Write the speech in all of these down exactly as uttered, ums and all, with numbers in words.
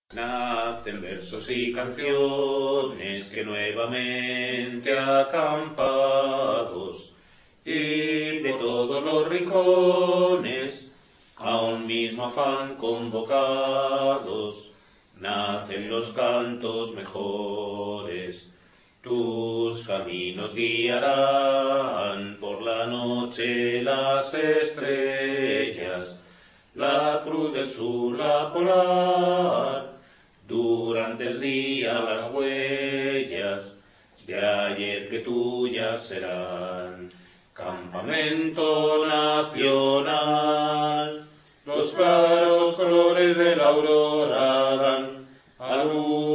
Nacen versos y canciones que nuevamente acampados y de todos los rincones a un mismo afán convocados, nacen los cantos mejores. Tus caminos guiarán por la noche las estrellas, la cruz del sur, la polar, durante el día las huellas de ayer que tuyas serán. Campamento nacional, los claros colores de la aurora dan al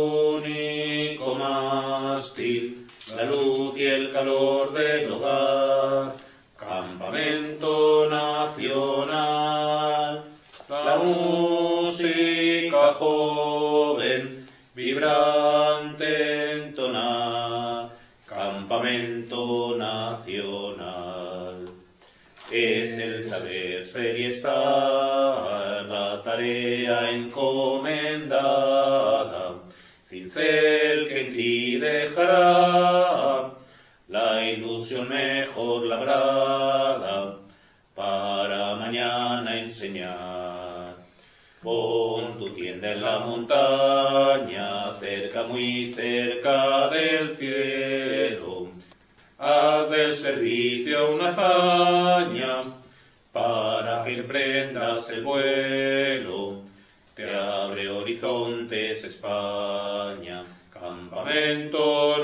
único mástil la luz y el calor del hogar. Campamento nacional, la música joven, vibrante entonar. Campamento nacional, es el saber ser y estar, la tarea encomendada, cincel que en ti dejará la ilusión mejor labrada para mañana enseñar. Pon tu tienda en la montaña, cerca, muy cerca del cielo. Haz del servicio una hazaña para que emprendas el vuelo. Te abre horizontes España. Campamento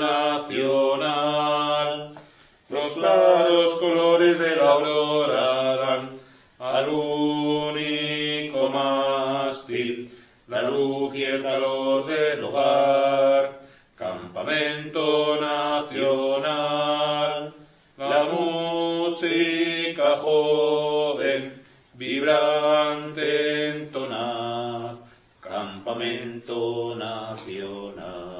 nacional, los claros colores de la aurora dan al único mástil la luz y el calor del hogar. Campamento nacional, la música joven, vibrante entonar. Campamento nacional.